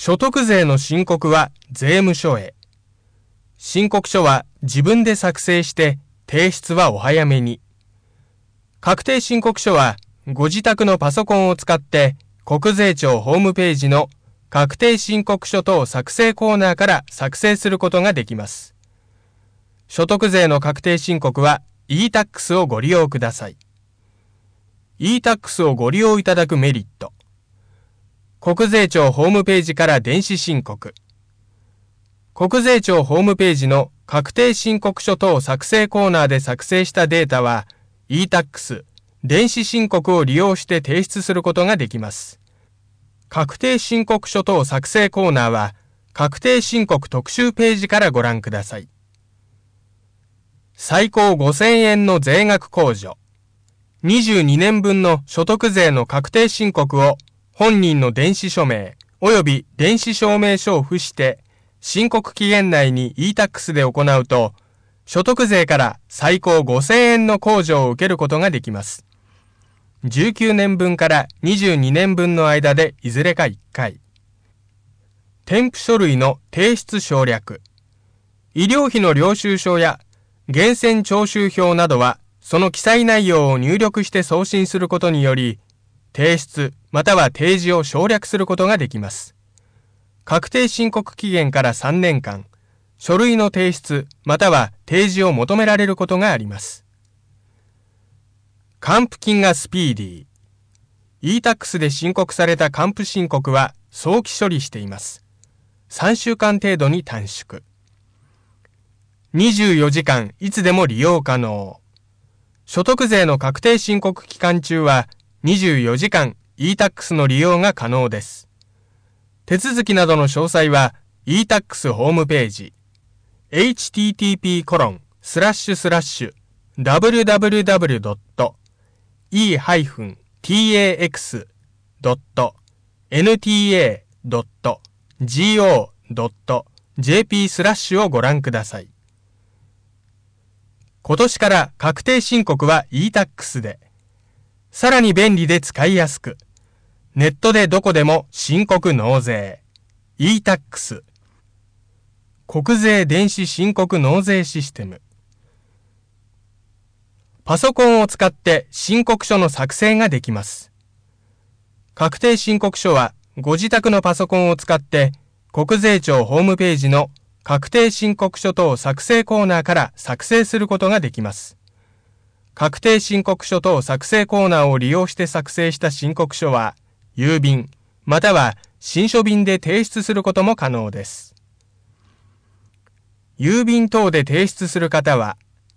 所得税の申告は税務署へ。申告書は自分で作成して提出はお早めに。確定申告書はご自宅のパソコンを使って国税庁ホームページの確定申告書等作成コーナーから作成することができます。所得税の確定申告は e-tax をご利用ください。e-tax をご利用いただくメリット。国税庁ホームページから電子申告。国税庁ホームページの確定申告書等作成コーナーで作成したデータは e-tax、電子申告を利用して提出することができます。確定申告書等作成コーナーは確定申告特集ページからご覧ください。最高5000円の税額控除。22年分の所得税の確定申告を本人の電子署名及び電子証明書を付して申告期限内に e-tax で行うと所得税から最高5000円の控除を受けることができます。19年分から22年分の間でいずれか1回。添付書類の提出省略。医療費の領収書や源泉徴収票などはその記載内容を入力して送信することにより提出または提示を省略することができます。確定申告期限から3年間、書類の提出または提示を求められることがあります。還付金がスピーディー。e-tax で申告された還付申告は早期処理しています。3週間程度に短縮。24時間いつでも利用可能。所得税の確定申告期間中は24時間 e-tax の利用が可能です。手続きなどの詳細は e-tax ホームページ http://www.e-tax.go.jp/ をご覧ください。今年から確定申告は e-tax で、さらに便利で使いやすく、ネットでどこでも申告納税。e-tax。国税電子申告納税システム。パソコンを使って申告書の作成ができます。確定申告書はご自宅のパソコンを使って国税庁ホームページの確定申告書等作成コーナーから作成することができます。確定申告書等作成コーナーを利用して作成した申告書は、郵便、または信書便で提出することも可能です。郵便等で提出する方は、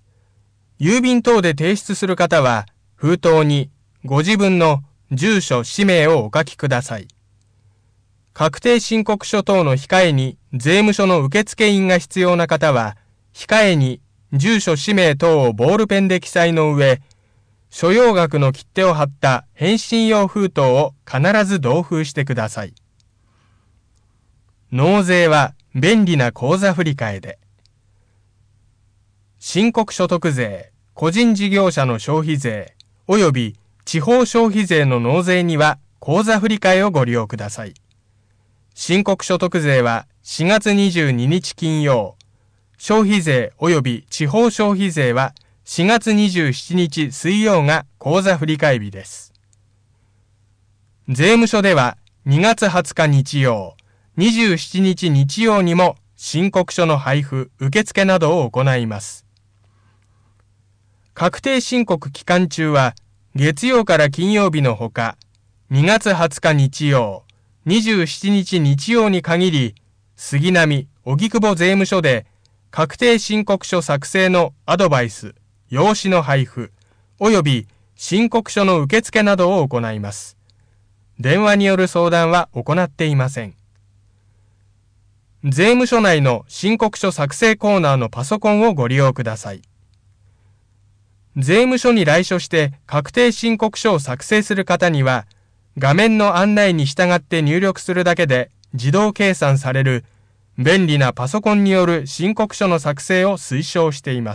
封筒にご自分の住所、氏名をお書きください。確定申告書等の控えに税務署の受付印が必要な方は、控えに住所、氏名等をボールペンで記載の上、所要額の切手を貼った返信用封筒を必ず同封してください。納税は便利な口座振替で。申告所得税、個人事業者の消費税、及び地方消費税の納税には口座振替をご利用ください。申告所得税は4月22日金曜、消費税及び地方消費税は4月27日水曜が口座振替日です。税務署では2月20日日曜、27日日曜にも申告書の配布、受付などを行います。確定申告期間中は月曜から金曜日のほか、2月20日日曜、27日日曜に限り、杉並、荻窪税務署で確定申告書作成のアドバイス、用紙の配布、及び申告書の受付などを行います。電話による相談は行っていません。税務署内の申告書作成コーナーのパソコンをご利用ください。税務署に来所して確定申告書を作成する方には、画面の案内に従って入力するだけで自動計算される便利なパソコンによる申告書の作成を推奨しています。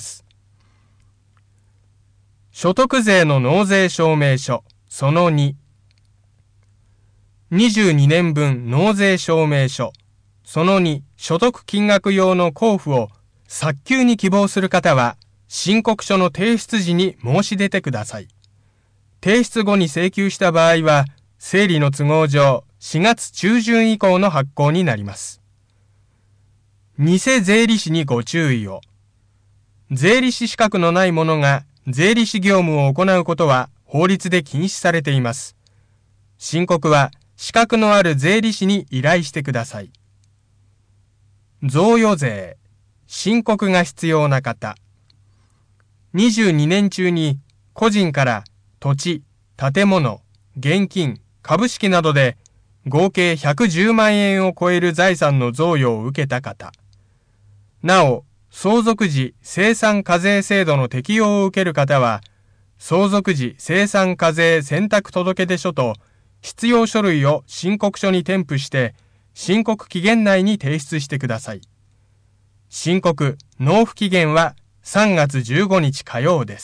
所得税の納税証明書その2。 22年分納税証明書、その2、所得金額用の交付を早急に希望する方は、申告書の提出時に申し出てください。提出後に請求した場合は、整理の都合上、4月中旬以降の発行になります。偽税理士にご注意を。税理士資格のない者が税理士業務を行うことは法律で禁止されています。申告は資格のある税理士に依頼してください。贈与税、申告が必要な方。22年中に個人から土地、建物、現金、株式などで合計110万円を超える財産の贈与を受けた方。なお、相続時精算課税制度の適用を受ける方は、相続時精算課税選択届出書と必要書類を申告書に添付して、申告期限内に提出してください。申告・納付期限は3月15日火曜です。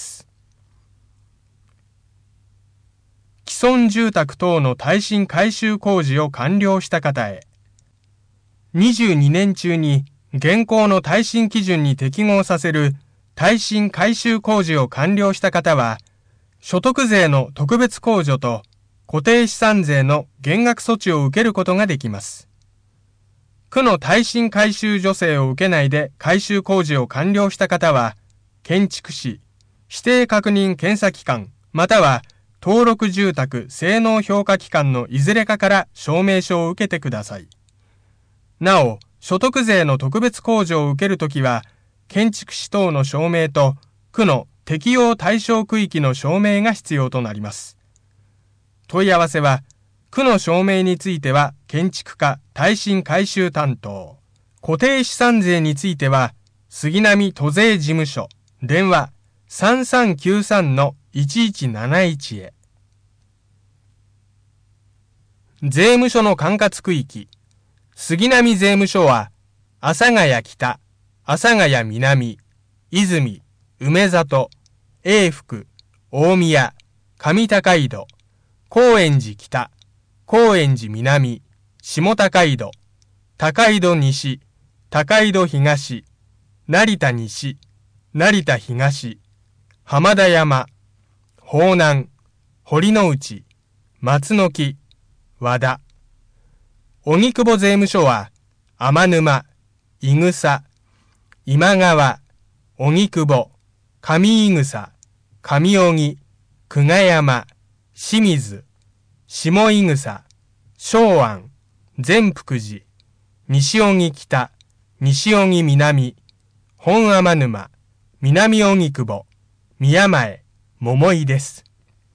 既存住宅等の耐震改修工事を完了した方へ。22年中に現行の耐震基準に適合させる耐震改修工事を完了した方は、所得税の特別控除と固定資産税の減額措置を受けることができます。区の耐震改修助成を受けないで改修工事を完了した方は、建築士、指定確認検査機関、または登録住宅性能評価機関のいずれかから証明書を受けてください。なお、所得税の特別控除を受けるときは、建築士等の証明と区の適用対象区域の証明が必要となります。問い合わせは、区の証明については建築課耐震改修担当、固定資産税については杉並都税事務所、電話 3393-1171 へ。税務署の管轄区域。杉並税務署は、阿佐ヶ谷北、阿佐ヶ谷南、泉、梅里、永福、大宮、上高井戸、高円寺北、高円寺南、下高井戸、高井戸西、高井戸東、成田西、成田東、浜田山、方南、堀之内、松の木、和田。荻窪税務署は、天沼、伊草、今川、荻窪、上伊草、上荻、久我山、清水、下伊草、松安、善福寺、西荻北、西荻南、本天沼、南荻窪、宮前、桃井です。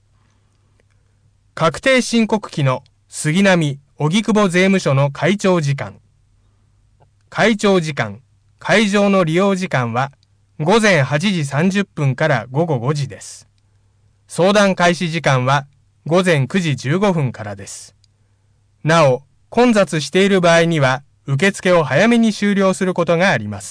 確定申告期の杉並、荻窪税務署の開庁時間。開庁時間、会場の利用時間は午前8時30分から午後5時です。相談開始時間は午前9時15分からです。なお、混雑している場合には受付を早めに終了することがあります。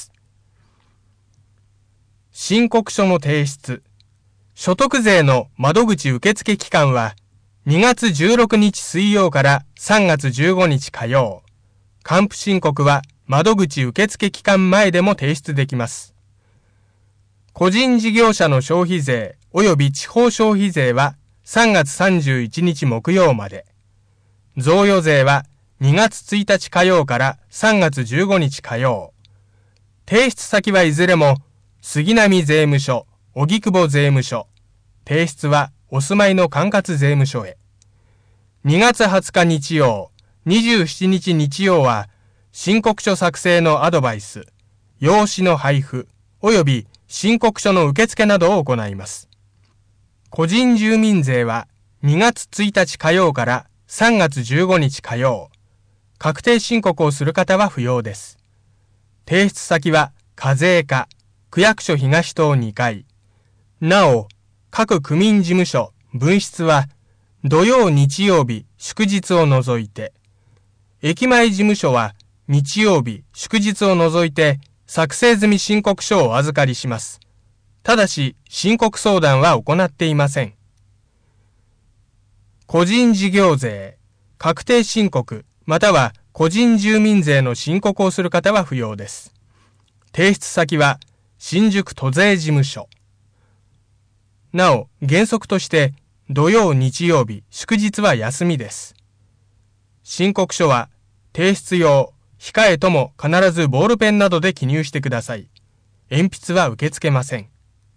申告書の提出。所得税の窓口受付期間は2月16日水曜から3月15日火曜。還付申告は窓口受付期間前でも提出できます。個人事業者の消費税及び地方消費税は3月31日木曜まで。贈与税は2月1日火曜から3月15日火曜。提出先はいずれも杉並税務署、荻窪税務署。提出はお住まいの管轄税務署へ。2月20日日曜、27日日曜は、申告書作成のアドバイス、用紙の配布、及び申告書の受付などを行います。個人住民税は2月1日火曜から3月15日火曜。確定申告をする方は不要です。提出先は課税課、区役所東棟2階。なお、各区民事務所、分室は土曜日曜日祝日を除いて、駅前事務所は日曜日祝日を除いて作成済み申告書をお預かりします。ただし申告相談は行っていません。個人事業税、 確定申告または個人住民税の申告をする方は不要です。提出先は新宿都税事務所。なお、原則として土曜日曜日祝日は休みです。申告書は提出用、控えとも必ずボールペンなどで記入してください。鉛筆は受け付けません。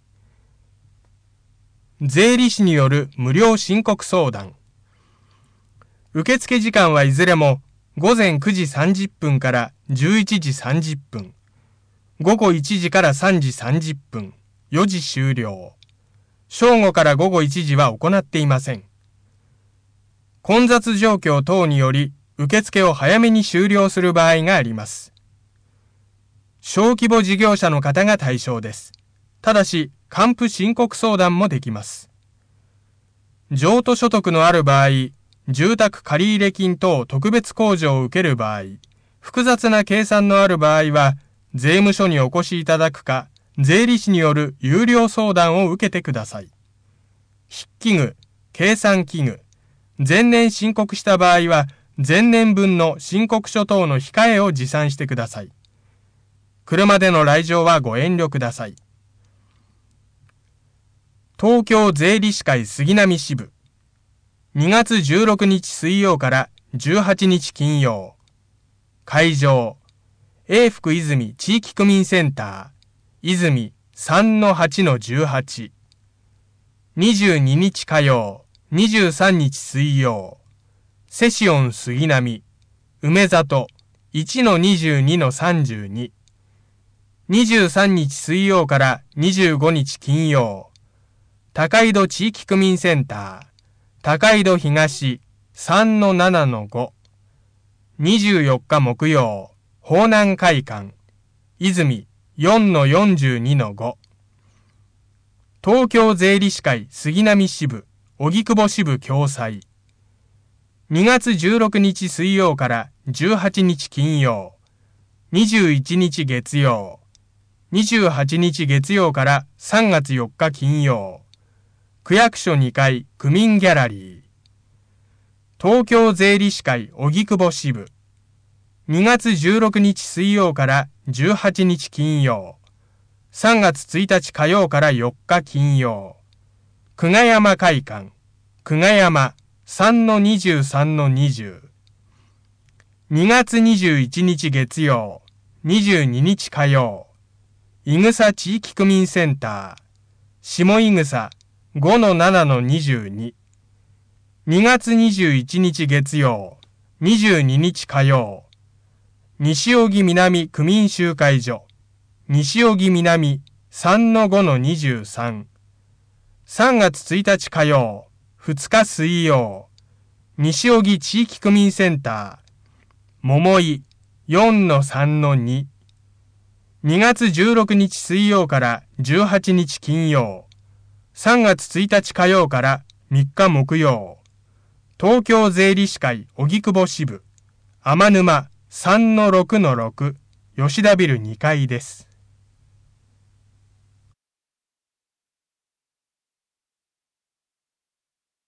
税理士による無料申告相談。受付時間はいずれも午前9時30分から11時30分、午後1時から3時30分、4時終了。正午から午後1時は行っていません。混雑状況等により受付を早めに終了する場合があります。小規模事業者の方が対象です。ただし、還付申告相談もできます。譲渡所得のある場合、住宅借入金等特別控除を受ける場合、複雑な計算のある場合は、税務署にお越しいただくか、税理士による有料相談を受けてください。筆記具、計算器具、前年申告した場合は、前年分の申告書等の控えを持参してください。車での来場はご遠慮ください。東京税理士会杉並支部。2月16日水曜から18日金曜。会場、永福泉地域区民センター、泉 3-8-18。22日火曜、23日水曜。セシオン杉並、梅里 1-22-32。23日水曜から25日金曜。高井戸地域区民センター、高井戸東 3-7-5。24日木曜、方南会館、泉 4-42-5。東京税理士会杉並支部、荻窪支部共催。2月16日水曜から18日金曜、21日月曜、28日月曜から3月4日金曜、区役所2階区民ギャラリー。東京税理士会荻窪支部。2月16日水曜から18日金曜。3月1日火曜から4日金曜。久我山会館。久我山 3-23-20。2月21日月曜。22日火曜。いぐさ地域区民センター。下いぐさ 5-7-22。2月21日月曜、22日火曜。西荻南区民集会所。西荻南 3-5-23。3月1日火曜、2日水曜。西荻地域区民センター。桃井 4-3-2。2月16日水曜から18日金曜。3月1日火曜から3日木曜。東京税理士会荻窪支部。天沼 3-6-6。吉田ビル2階です。